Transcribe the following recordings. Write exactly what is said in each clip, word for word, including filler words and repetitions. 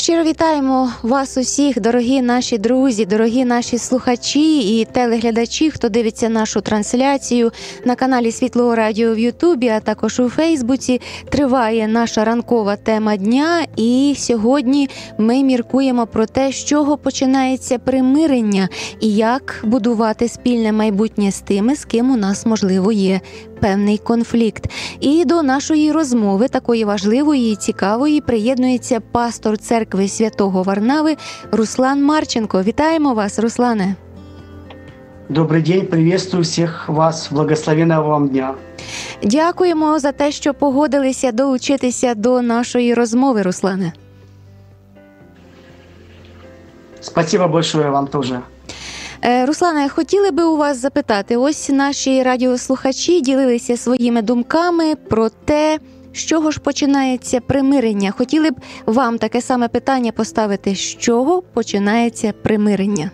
Щиро вітаємо вас усіх, дорогі наші друзі, дорогі наші слухачі і телеглядачі, хто дивиться нашу трансляцію на каналі Світлого Радіо в Ютубі, а також у Фейсбуці. Триває наша ранкова тема дня, і сьогодні ми міркуємо про те, з чого починається примирення і як будувати спільне майбутнє з тими, з ким у нас, можливо, є певний конфлікт. І до нашої розмови, такої важливої і цікавої, приєднується пастор церкви Святого Варнави Руслан Марченко. Вітаємо вас, Руслане. Добрий день, приветствую всіх вас, благословенного вам дня. Дякуємо за те, що погодилися долучитися до нашої розмови, Руслане. Спасибо большое вам тоже. Руслане, хотіли би у вас запитати, ось наші радіослухачі ділилися своїми думками про те, з чого ж починається примирення. Хотіли б вам таке саме питання поставити, з чого починається примирення?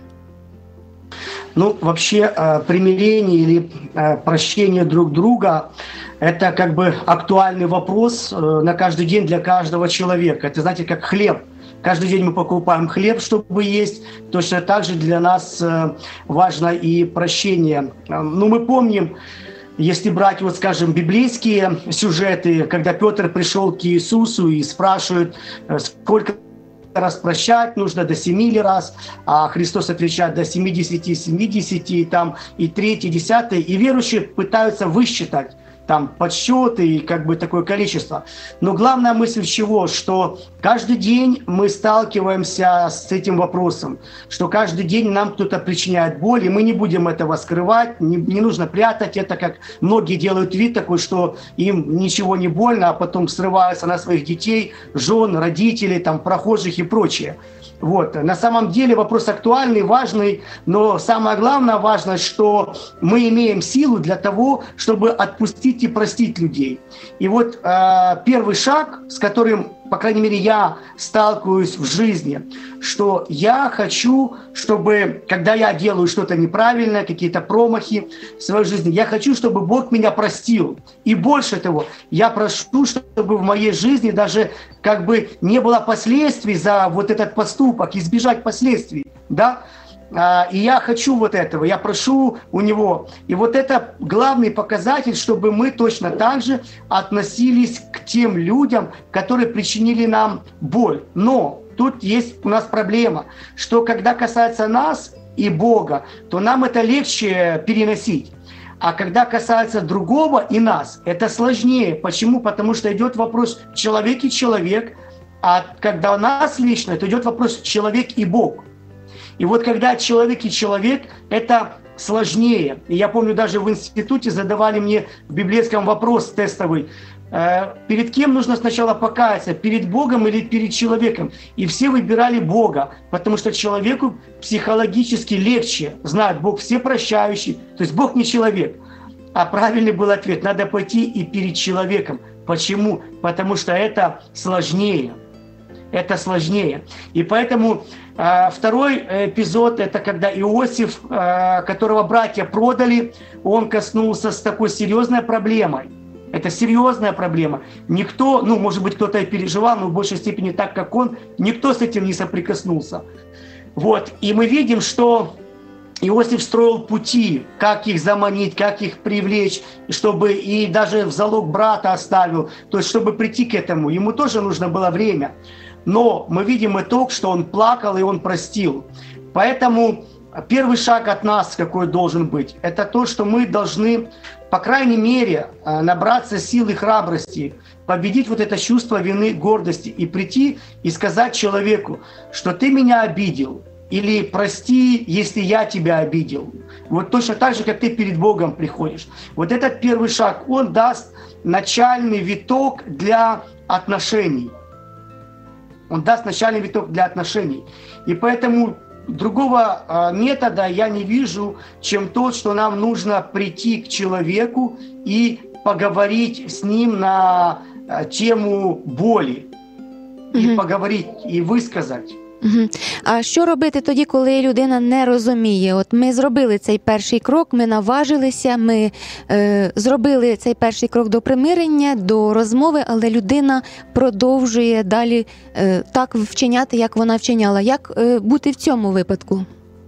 Ну, вообще, примирение или прощение друг друга – это как бы актуальный вопрос на каждый день для каждого человека. Это, знаете, как хлеб. Каждый день мы покупаем хлеб, чтобы есть. Точно так же для нас важно и прощение. Ну, мы помним, если брать, вот, скажем, библейские сюжеты, когда Петр пришел к Иисусу и спрашивает, сколько раз прощать нужно, до семи раз, а Христос отвечает до семидесяти, семидесяти, там, и третье, десятое, и верующие пытаются высчитать там подсчеты и как бы такое количество. Но главная мысль чего? Что каждый день мы сталкиваемся с этим вопросом, что каждый день нам кто-то причиняет боль, и мы не будем этого скрывать, не, не нужно прятать это, как многие делают вид такой, что им ничего не больно, а потом срываются на своих детей, жен, родителей, там, прохожих и прочее. Вот. На самом деле вопрос актуальный, важный, но самое главное важно, что мы имеем силу для того, чтобы отпустить и простить людей. И вот э, первый шаг, с которым, по крайней мере, я сталкиваюсь в жизни, что я хочу, чтобы, когда я делаю что-то неправильное, какие-то промахи в своей жизни, я хочу, чтобы Бог меня простил. И больше того, я прошу, чтобы в моей жизни даже как бы не было последствий за вот этот поступок, избежать последствий, да. И я хочу вот этого, я прошу у него. И вот это главный показатель, чтобы мы точно так же относились к тем людям, которые причинили нам боль. Но тут есть у нас проблема, что когда касается нас и Бога, то нам это легче переносить. А когда касается другого и нас, это сложнее. Почему? Потому что идет вопрос человек и человек, а когда у нас лично, то идет вопрос человек и Бог. И вот когда человек и человек, это сложнее. И я помню, даже в институте задавали мне в библейском вопрос тестовый, э, перед кем нужно сначала покаяться, перед Богом или перед человеком? И все выбирали Бога, потому что человеку психологически легче, знает Бог всепрощающий, то есть Бог не человек. А правильный был ответ, надо пойти и перед человеком. Почему? Потому что это сложнее. Это сложнее. И поэтому э, второй эпизод, это когда Иосиф, э, которого братья продали, он коснулся с такой серьезной проблемой. Это серьезная проблема. Никто, ну, может быть, кто-то и переживал, но в большей степени так, как он, никто с этим не соприкоснулся. Вот. И мы видим, что Иосиф строил пути, как их заманить, как их привлечь, чтобы и даже в залог брата оставил, то есть чтобы прийти к этому. Ему тоже нужно было время. Но мы видим итог, что он плакал и он простил. Поэтому первый шаг от нас, какой должен быть, это то, что мы должны, по крайней мере, набраться сил и храбрости, победить вот это чувство вины, гордости и прийти и сказать человеку, что ты меня обидел, или прости, если я тебя обидел. Вот точно так же, как ты перед Богом приходишь. Вот этот первый шаг, он даст начальный виток для отношений. Он даст начальный виток для отношений. И поэтому другого э, метода я не вижу, чем тот, что нам нужно прийти к человеку и поговорить с ним на э, тему боли. Mm-hmm. И поговорить, и высказать. Угу. А що робити тоді, коли людина не розуміє? От ми зробили цей перший крок, ми наважилися, ми е, зробили цей перший крок до примирення, до розмови, але людина продовжує далі е, так вчиняти, як вона вчиняла. Як е, бути в цьому випадку?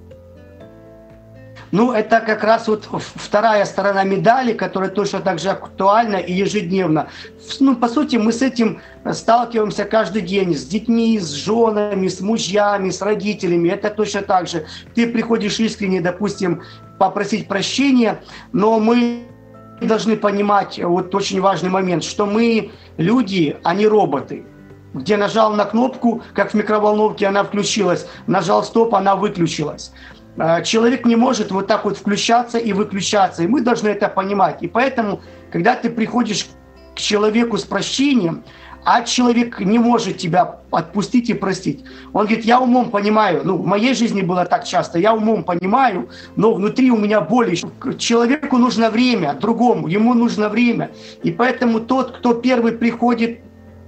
Ну, это как раз вот вторая сторона медали, которая точно так же актуальна и ежедневно. Ну, по сути, мы с этим сталкиваемся каждый день с детьми, с женами, с мужьями, с родителями. Это точно так же. Ты приходишь искренне, допустим, попросить прощения, но мы должны понимать вот очень важный момент, что мы люди, а не роботы. Где нажал на кнопку, как в микроволновке, она включилась, нажал стоп, она выключилась. Человек не может вот так вот включаться и выключаться, и мы должны это понимать. И поэтому, когда ты приходишь к человеку с прощением, а человек не может тебя отпустить и простить, он говорит: я умом понимаю, ну, в моей жизни было так часто, я умом понимаю, но внутри у меня боль. Человеку нужно время, другому, ему нужно время. И поэтому тот, кто первый приходит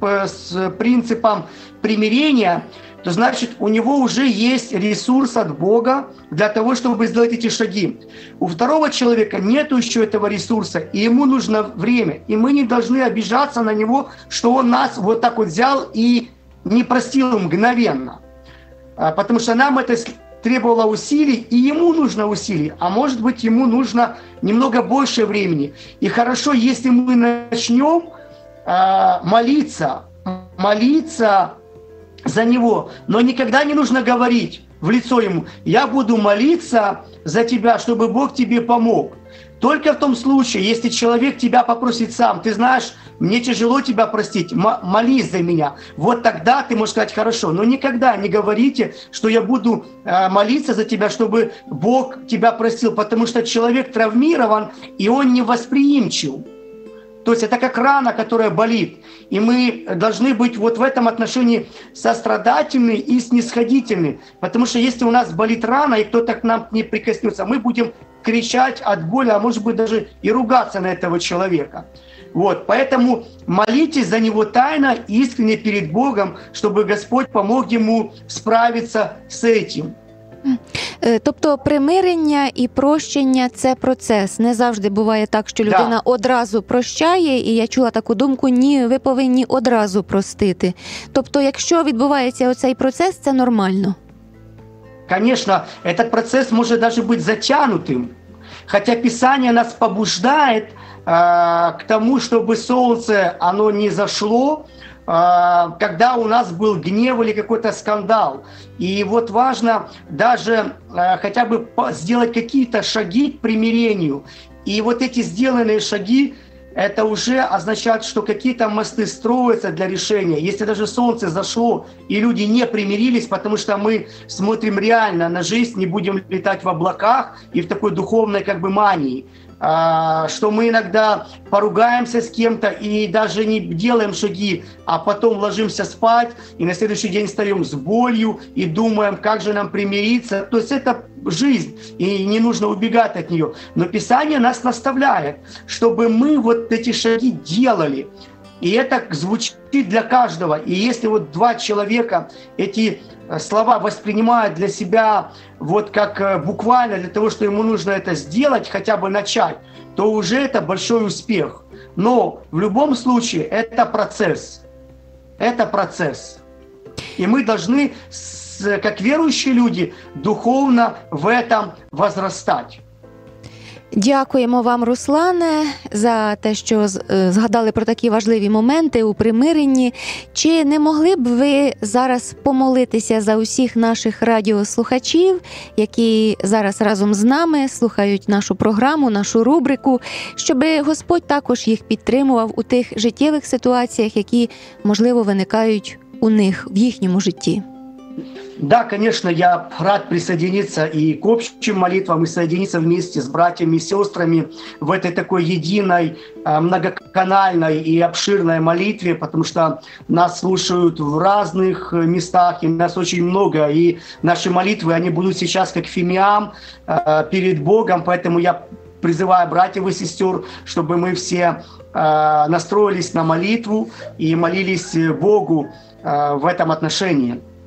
с принципом примирения, то значит, у него уже есть ресурс от Бога для того, чтобы сделать эти шаги. У второго человека нет еще этого ресурса, и ему нужно время. И мы не должны обижаться на него, что он нас вот так вот взял и не простил мгновенно. Потому что нам это требовало усилий, и ему нужно усилий, а может быть, ему нужно немного больше времени. И хорошо, если мы начнем э, молиться, молиться за него, но никогда не нужно говорить в лицо ему: я буду молиться за тебя, чтобы Бог тебе помог. Только в том случае, если человек тебя попросит сам: ты знаешь, мне тяжело тебя простить, молись за меня. Вот тогда ты можешь сказать: хорошо. Но никогда не говорите, что я буду молиться за тебя, чтобы Бог тебя простил, потому что человек травмирован, и он невосприимчив. То есть это как рана, которая болит. И мы должны быть вот в этом отношении сострадательны и снисходительны. Потому что если у нас болит рана, и кто-то к нам не прикоснется, мы будем кричать от боли, а может быть даже и ругаться на этого человека. Вот, поэтому молитесь за него тайно, искренне перед Богом, чтобы Господь помог ему справиться с этим. Тобто примирення і прощення – це процес. Не завжди буває так, що людина да. одразу прощає, і я чула таку думку: ні, ви повинні одразу простити. Тобто, якщо відбувається оцей процес, це нормально? Конечно, этот процесс может даже быть затянутым. Хотя Писание нас побуждает э, к тому, чтобы солнце, оно не зашло, когда у нас был гнев или какой-то скандал. И вот важно даже э, хотя бы сделать какие-то шаги к примирению. И вот эти сделанные шаги, это уже означает, что какие-то мосты строятся для решения. Если даже солнце зашло, и люди не примирились, потому что мы смотрим реально на жизнь, не будем летать в облаках и в такой духовной как бы мании, что мы иногда поругаемся с кем-то и даже не делаем шаги, а потом ложимся спать и на следующий день встаем с болью и думаем, как же нам примириться. То есть это жизнь, и не нужно убегать от нее. Но Писание нас наставляет, чтобы мы вот эти шаги делали. И это звучит для каждого. И если вот два человека эти слова воспринимают для себя вот как буквально для того, что ему нужно это сделать, хотя бы начать, то уже это большой успех. Но в любом случае это процесс. Это процесс. И мы должны, как верующие люди, духовно в этом возрастать. Дякуємо вам, Руслане, за те, що згадали про такі важливі моменти у примиренні. Чи не могли б ви зараз помолитися за усіх наших радіослухачів, які зараз разом з нами слухають нашу програму, нашу рубрику, щоб Господь також їх підтримував у тих життєвих ситуаціях, які, можливо, виникають у них в їхньому житті? Да, конечно, я рад присоединиться и к общим молитвам, и соединиться вместе с братьями и сестрами в этой такой единой, многоканальной и обширной молитве, потому что нас слушают в разных местах, и нас очень много, и наши молитвы, они будут сейчас как фимиам перед Богом, поэтому я призываю братьев и сестер, чтобы мы все настроились на молитву и молились Богу в этом отношении.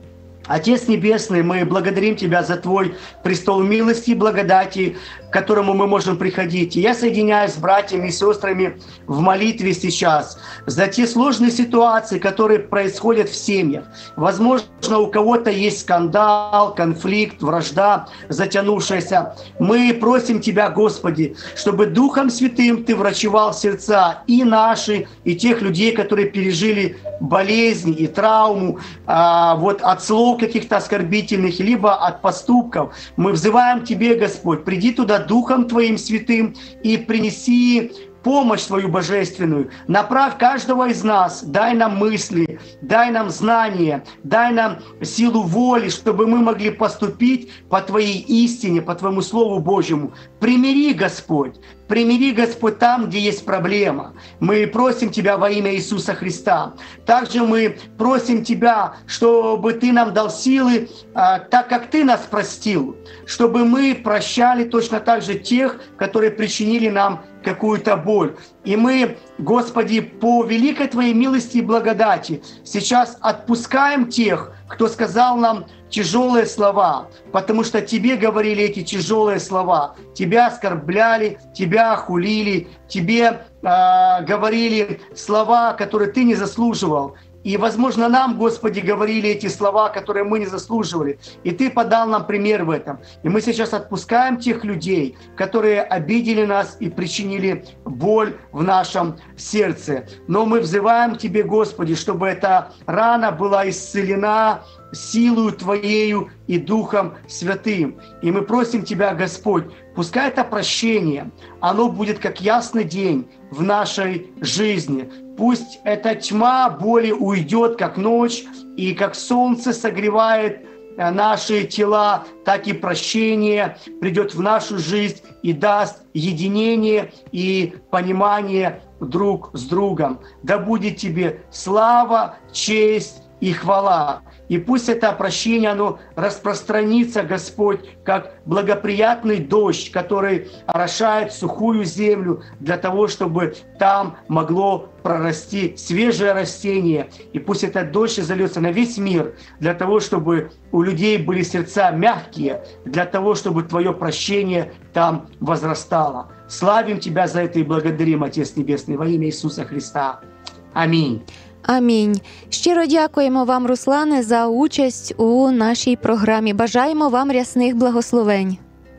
Отец Небесный, мы благодарим Тебя за Твой престол милости и благодати, к которому мы можем приходить. И я соединяюсь с братьями и сестрами в молитве сейчас за те сложные ситуации, которые происходят в семьях. Возможно, у кого-то есть скандал, конфликт, вражда затянувшаяся. Мы просим Тебя, Господи, чтобы Духом Святым Ты врачевал сердца и наши, и тех людей, которые пережили болезни и травму, а, вот от слов каких-то оскорбительных, либо от поступков. Мы взываем Тебе, Господь, приди туда Духом Твоим Святым и принеси помощь Твою божественную. Направь каждого из нас, дай нам мысли, дай нам знания, дай нам силу воли, чтобы мы могли поступить по Твоей истине, по Твоему Слову Божьему. Примири, Господь, примири, Господь, там, где есть проблема. Мы просим Тебя во имя Иисуса Христа. Также мы просим Тебя, чтобы Ты нам дал силы, так как Ты нас простил, чтобы мы прощали точно так же тех, которые причинили нам какую-то боль. И мы, Господи, по великой Твоей милости и благодати сейчас отпускаем тех, кто сказал нам тяжелые слова, потому что Тебе говорили эти тяжелые слова. Тебя оскорбляли, Тебя хулили, Тебе э, говорили слова, которые Ты не заслуживал. И, возможно, нам, Господи, говорили эти слова, которые мы не заслуживали. И Ты подал нам пример в этом. И мы сейчас отпускаем тех людей, которые обидели нас и причинили боль в нашем сердце. Но мы взываем Тебе, Господи, чтобы эта рана была исцелена силою Твоею и Духом Святым. И мы просим Тебя, Господь, пускай это прощение, оно будет как ясный день в нашей жизни. Пусть эта тьма боли уйдет, как ночь, и как солнце согревает наши тела, так и прощение придет в нашу жизнь и даст единение и понимание друг с другом. Да будет Тебе слава, честь и хвала. И пусть это прощение, оно распространится, Господь, как благоприятный дождь, который орошает сухую землю для того, чтобы там могло прорасти свежее растение. И пусть этот дождь зальется на весь мир, для того, чтобы у людей были сердца мягкие, для того, чтобы Твое прощение там возрастало. Славим Тебя за это и благодарим, Отец Небесный, во имя Иисуса Христа. Аминь. Амінь. Щиро дякуємо вам, Руслане, за участь у нашій програмі. Бажаємо вам рясних благословень.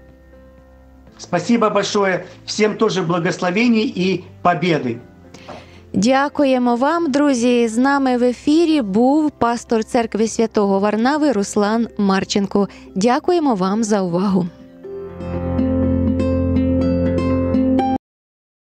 Спасибо большое. Всем тоже благословений и победы. Дякуємо вам, друзі. З нами в ефірі був пастор церкви Святого Варнави Руслан Марченко. Дякуємо вам за увагу.